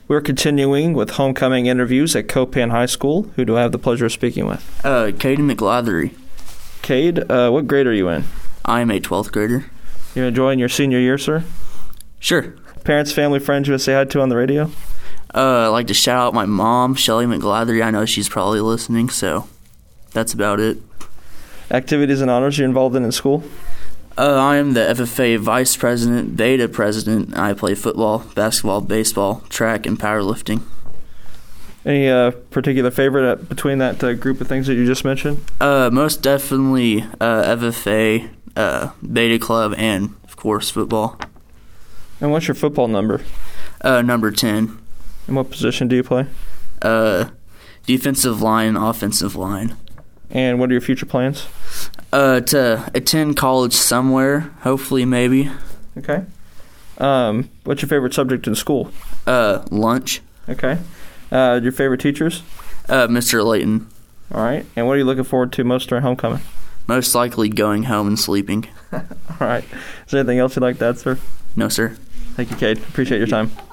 We're continuing with homecoming interviews at Copan High School. Who do I have the pleasure of speaking with? Cade McGlathery. Cade, what grade are you in? I am a 12th grader. You enjoying your senior year, sir? Sure. Parents, family, friends you would say hi to on the radio? I'd like to shout out my mom, Shelly McGlathery. I know she's probably listening, so that's about it. Activities and honors you're involved in school? I am the FFA vice president, beta president. I play football, basketball, baseball, track, and powerlifting. Any particular favorite between that group of things that you just mentioned? Most definitely FFA, beta club, and, of course, football. And what's your football number? Number 10. And what position do you play? Defensive line, offensive line. And what are your future plans? To attend college somewhere, hopefully, maybe. Okay. What's your favorite subject in school? Lunch. Okay. Your favorite teachers? Mr. Layton. All right. And what are you looking forward to most during homecoming? Most likely going home and sleeping. All right. Is there anything else you'd like to add, sir? No, sir. Thank you, Cade. Appreciate your time.